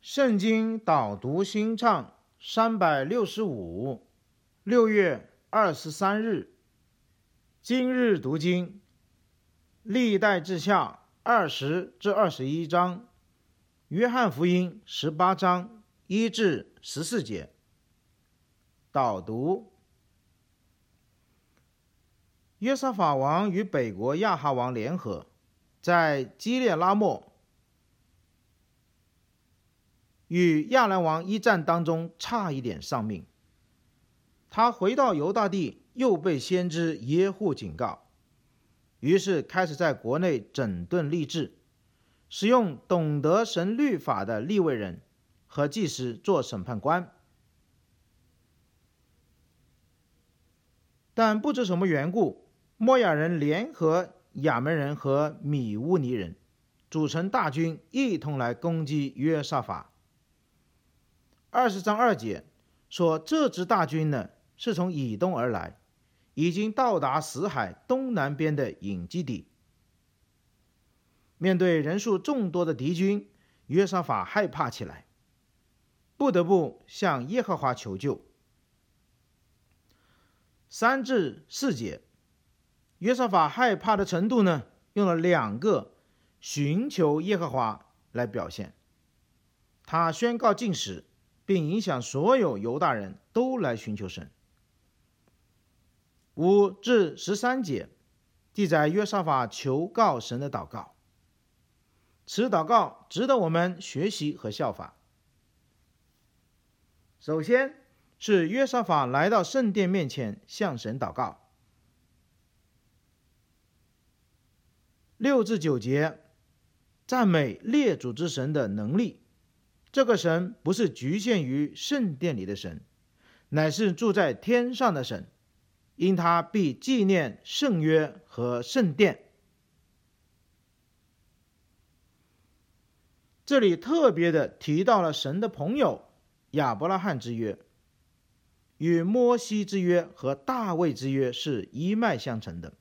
圣经导读新唱365， 6月23日。今日读经，历代志下20至21章，约翰福音18章1至14节。导读：约沙法王与北国亚哈王联合，在基列拉末与亚兰王一战当中差一点丧命。他回到犹大地，又被先知耶户警告，于是开始在国内整顿吏治，使用懂得神律法的利未人和祭司做审判官。但不知什么缘故，摩亚人联合亚门人和米乌尼人，组成大军，一同来攻击约沙法。20章2节说，这支大军呢，是从以东而来，已经到达死海东南边的隐基底。面对人数众多的敌军，约沙法害怕起来，不得不向耶和华求救。3至4节，约沙法害怕的程度呢，用了2个寻求耶和华来表现。他宣告禁食，并影响所有犹大人都来寻求神。5至13节记载约沙法求告神的祷告，此祷告值得我们学习和效法。首先是约沙法来到圣殿面前向神祷告。6至9节赞美列祖之神的能力。这个神不是局限于圣殿里的神，乃是住在天上的神，因他必纪念圣约和圣殿。这里特别的提到了神的朋友亚伯拉罕之约，与摩西之约和大卫之约是一脉相承的，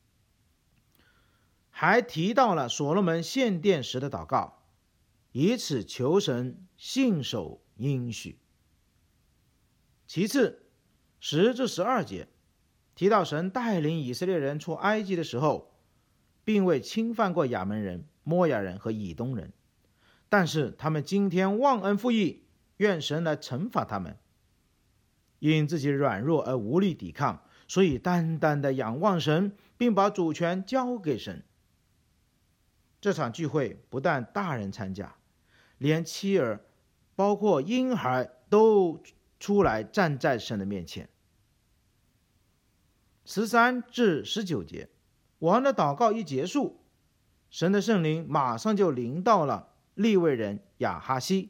还提到了所罗门献殿时的祷告，以此求神信守应许。其次10至12节提到神带领以色列人出埃及的时候，并未侵犯过亚门人、摩亚人和以东人，但是他们今天忘恩负义，愿神来惩罚他们。因自己软弱而无力抵抗，所以单单的仰望神，并把主权交给神。这场聚会不但大人参加，连妻儿包括婴孩都出来站在神的面前。13至19节王的祷告一结束，神的圣灵马上就临到了利未人亚哈西。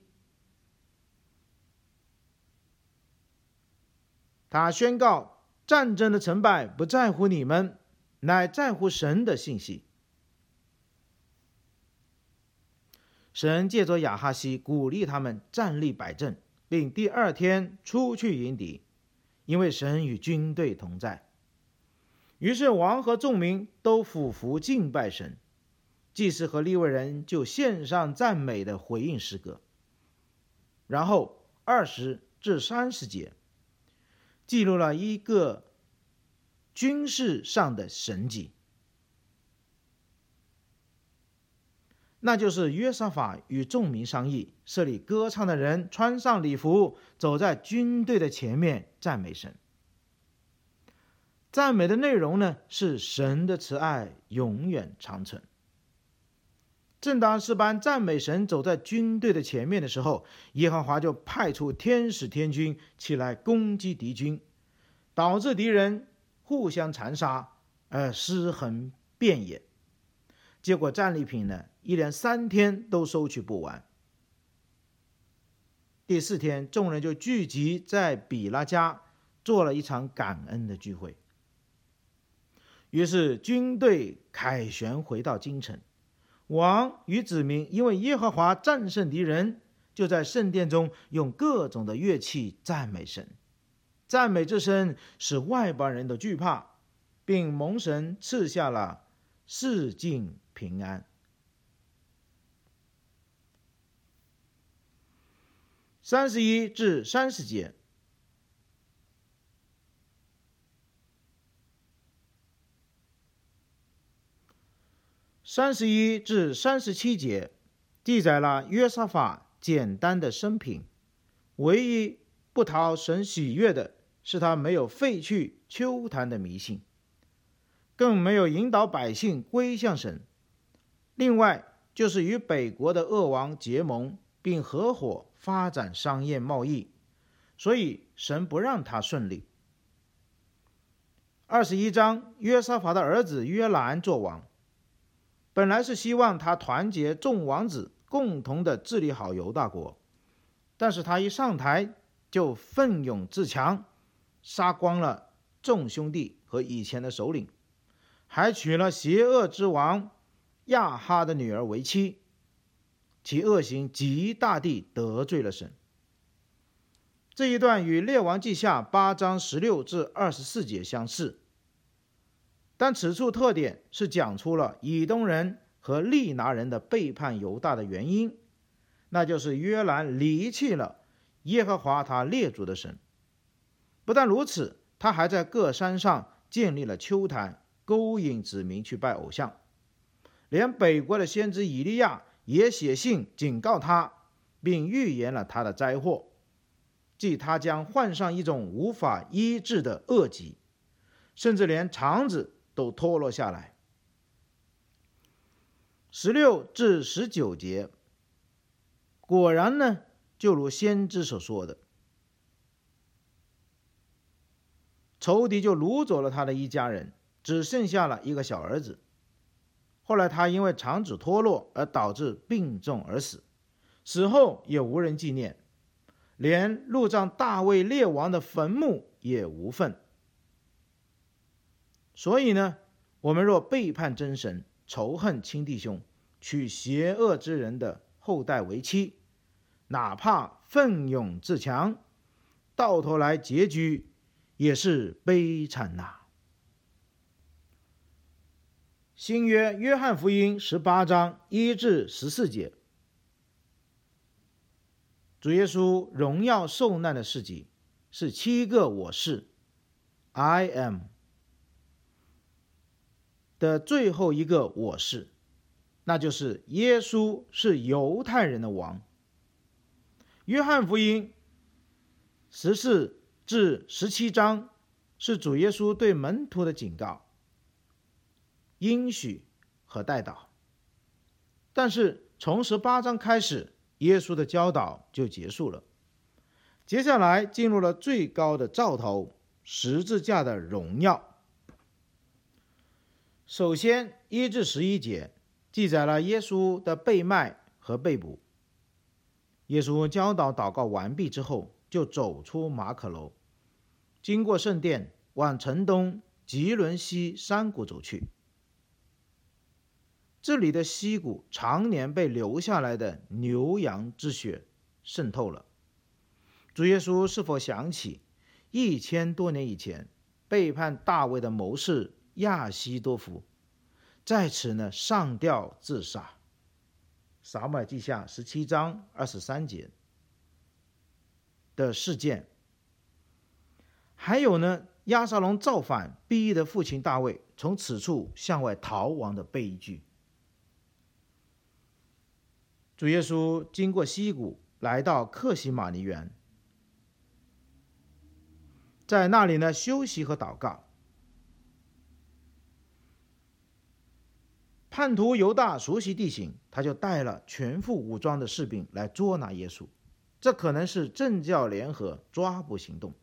他宣告，战争的成败不在乎你们，乃在乎神的信息。神借着亚哈西鼓励他们站立摆正，并第2天出去迎敌，因为神与军队同在。于是王和众民都俯伏敬拜神，祭司和利未人就献上赞美的回应诗歌。然后20至30节记录了一个军事上的神迹，那就是约沙法与众民商议，设立歌唱的人穿上礼服，走在军队的前面赞美神。赞美的内容呢，是神的慈爱永远长存。正当诗班赞美神走在军队的前面的时候，耶和华就派出天使天军起来攻击敌军，导致敌人互相残杀而尸横遍野。结果战利品呢，一连3天都收取不完。第4天，众人就聚集在比拉家，做了一场感恩的聚会。于是军队凯旋回到京城，王与子民因为耶和华战胜敌人，就在圣殿中用各种的乐器赞美神。赞美之声使外邦人都惧怕，并蒙神赐下了世境平安。 31至30节。31至37节记载了约沙法简单的生平，唯一不讨神喜悦的是他没有废去秋坛的迷信，更没有引导百姓归向神。另外就是与北国的恶王结盟，并合伙发展商业贸易，所以神不让他顺利。21章，约沙法的儿子约兰做王，本来是希望他团结众王子共同的治理好犹大国，但是他一上台就奋勇自强，杀光了众兄弟和以前的首领，还娶了邪恶之王亚哈的女儿为妻，其恶行极大地得罪了神。这一段与列王记下8章16至24节相似，但此处特点是讲出了以东人和利拿人的背叛犹大的原因，那就是约兰离弃了耶和华他列祖的神。不但如此，他还在各山上建立了丘坛，勾引子民去拜偶像。连北国的先知以利亚也写信警告他，并预言了他的灾祸，即他将患上一种无法医治的恶疾，甚至连肠子都脱落下来。16至19节，果然呢，就如先知所说的，仇敌就掳走了他的一家人，只剩下了一个小儿子。后来他因为肠子脱落而导致病重而死，死后也无人纪念，连入葬大卫列王的坟墓也无份。所以呢，我们若背叛真神，仇恨亲弟兄，娶邪恶之人的后代为妻，哪怕奋勇自强，到头来结局也是悲惨呐。新约约翰福音18章1至14节，主耶稣荣耀受难的事迹是7个我是 I am 的最后一个我是，那就是耶稣是犹太人的王。约翰福音14至17章是主耶稣对门徒的警告、应许和代祷，但是从18章开始，耶稣的教导就结束了。接下来进入了最高的兆头，十字架的荣耀。首先1至11节记载了耶稣的被卖和被捕。耶稣教导祷告完毕之后，就走出马可楼，经过圣殿，往城东吉伦西山谷走去。这里的溪谷常年被流下来的牛羊之血渗透了。主耶稣是否想起1000多年以前背叛大卫的谋士亚希多弗在此呢上吊自杀？撒母耳记下17章23节的事件。还有呢，押沙龙造反逼得父亲大卫从此处向外逃亡的悲剧。主耶稣经过溪谷，来到客西马尼园，在那里呢休息和祷告。叛徒犹大熟悉地形，他就带了全副武装的士兵来捉拿耶稣，这可能是政教联合抓捕行动。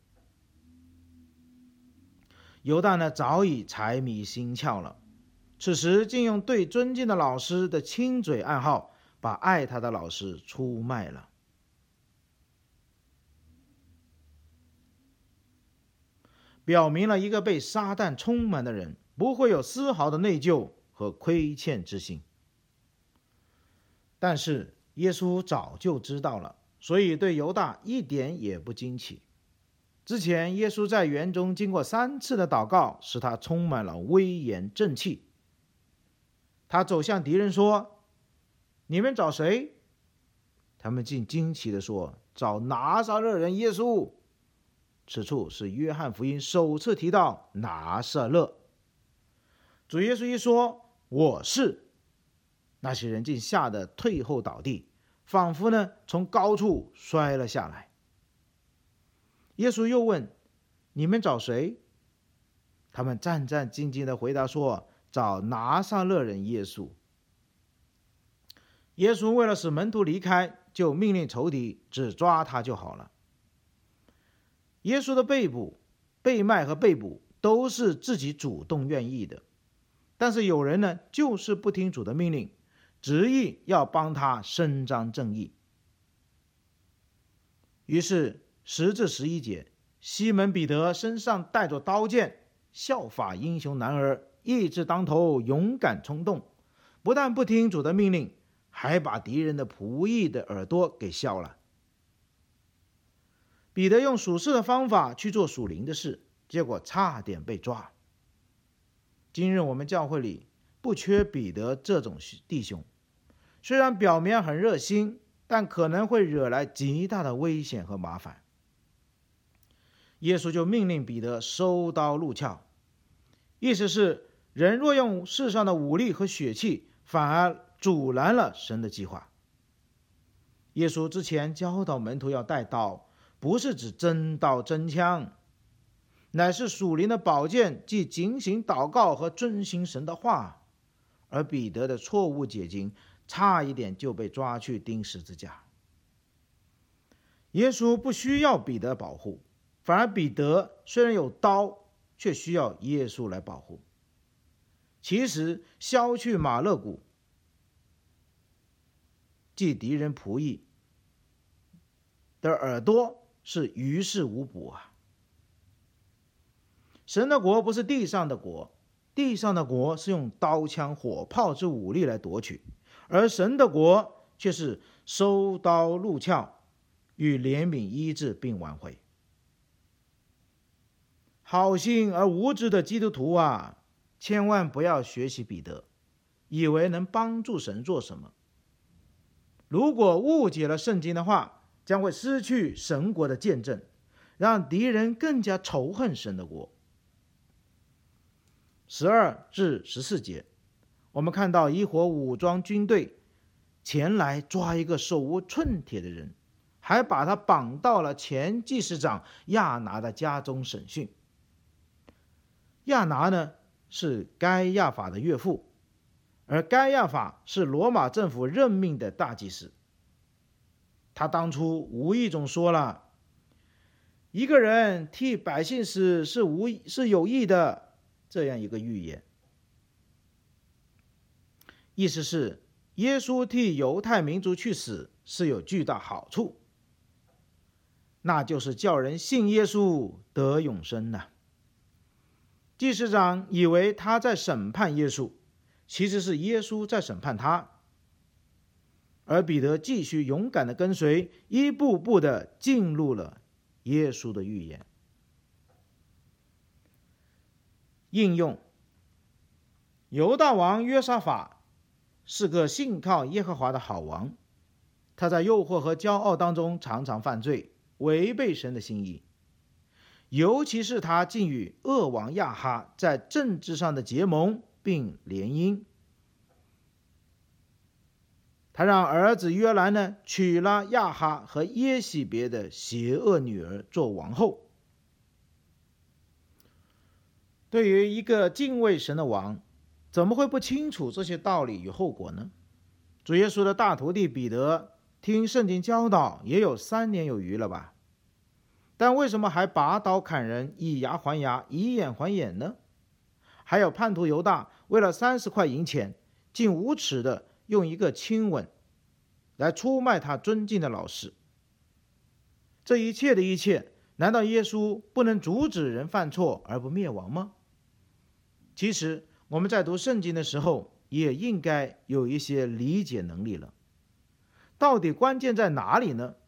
犹大呢早已财迷心窍了，此时竟用对尊敬的老师的亲嘴暗号，把爱他的老师出卖了。表明了一个被撒旦充满的人不会有丝毫的内疚和亏欠之心。但是耶稣早就知道了，所以对犹大一点也不惊奇。之前耶稣在园中经过3次的祷告，使他充满了威严正气。他走向敌人说：“你们找谁？” 他们竟惊奇地说：找拿撒勒人耶稣。此处是约翰福音首次提到拿撒勒。主耶稣一说我是，那些人竟吓得退后倒地，仿佛从高处摔了下来。耶稣又问：你们找谁？他们战战兢兢地回答说：找拿撒勒人耶稣。耶稣为了使门徒离开，就命令仇敌只抓他就好了。耶稣的被卖和被捕都是自己主动愿意的，但是有人就是不听主的命令，执意要帮他伸张正义。于是10至11节，西门彼得身上带着刀剑，效法英雄男儿，义字当头，勇敢冲动，不但不听主的命令，还把敌人的仆役的耳朵给削了。彼得用属世的方法去做属灵的事，结果差点被抓。今日我们教会里不缺彼得这种弟兄，虽然表面很热心，但可能会惹来极大的危险和麻烦。耶稣就命令彼得收刀入鞘，意思是人若用世上的武力和血气，反而阻拦了神的计划。耶稣之前教导门徒要带刀，不是指真刀真枪，乃是属灵的宝剑，即警醒祷告和遵行神的话。而彼得的错误解经，差一点就被抓去钉十字架。耶稣不需要彼得保护，反而彼得虽然有刀，却需要耶稣来保护。其实削去马勒骨，即敌人仆役的耳朵，是于事无补啊！神的国不是地上的国，地上的国是用刀枪火炮之武力来夺取，而神的国却是收刀入鞘，与怜悯医治并挽回。好心而无知的基督徒啊，千万不要学习彼得，以为能帮助神做什么。如果误解了圣经的话，将会失去神国的见证，让敌人更加仇恨神的国。12至14节，我们看到一伙武装军队前来抓一个手无寸铁的人，还把他绑到了前祭司长亚拿的家中审讯。亚拿是该亚法的岳父，而该亚法是罗马政府任命的大祭司。他当初无意中说了，一个人替百姓死是有益的，这样一个预言。意思是耶稣替犹太民族去死是有巨大好处，那就是叫人信耶稣得永生呐。祭司长以为他在审判耶稣，其实是耶稣在审判他。而彼得继续勇敢的跟随，一步步的进入了耶稣的预言。应用：犹大王约沙法是个信靠耶和华的好王，他在诱惑和骄傲当中常常犯罪，违背神的心意。尤其是他竟与恶王亚哈在政治上的结盟并联姻。他让儿子约兰娶了亚哈和耶洗别的邪恶女儿做王后。对于一个敬畏神的王，怎么会不清楚这些道理与后果呢？主耶稣的大徒弟彼得听圣经教导也有3年有余了吧，但为什么还拔刀砍人，以牙还牙，以眼还眼呢？还有叛徒犹大为了30块银钱，竟无耻的用一个亲吻来出卖他尊敬的老师。这一切的一切，难道耶稣不能阻止人犯错而不灭亡吗？其实我们在读圣经的时候，也应该有一些理解能力了。到底关键在哪里呢？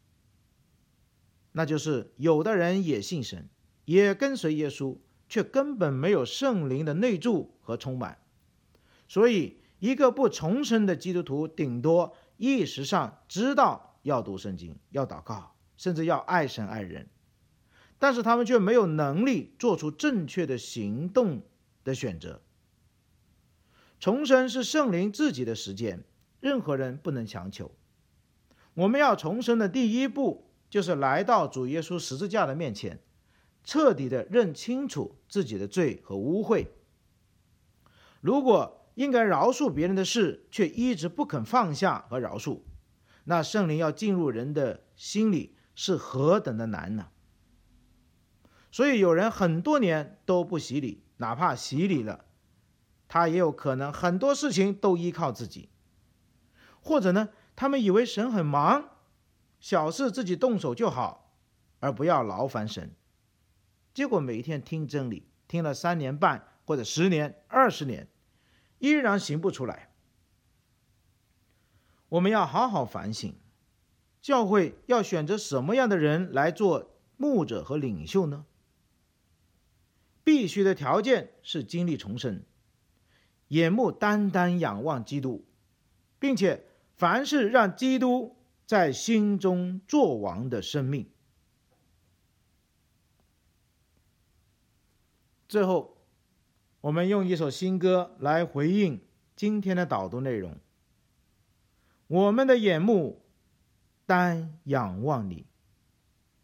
那就是有的人也信神，也跟随耶稣，却根本没有圣灵的内住和充满。所以一个不重生的基督徒，顶多意识上知道要读圣经、要祷告，甚至要爱神爱人，但是他们却没有能力做出正确的行动的选择。重生是圣灵自己的实践，任何人不能强求。我们要重生的第一步，就是来到主耶稣十字架的面前，彻底的认清楚自己的罪和污秽。如果应该饶恕别人的事，却一直不肯放下和饶恕，那圣灵要进入人的心里是何等的难呢？所以有人很多年都不洗礼，哪怕洗礼了，他也有可能很多事情都依靠自己。或者呢，他们以为神很忙，小事自己动手就好，而不要劳烦神。结果每一天听真理，听了3年半或者10年、20年，依然行不出来。我们要好好反省，教会要选择什么样的人来做牧者和领袖呢？必须的条件是经历重生，眼目单单仰望基督，并且凡是让基督在心中作王的生命。最后，我们用一首新歌来回应今天的导读内容。我们的眼目单仰望你，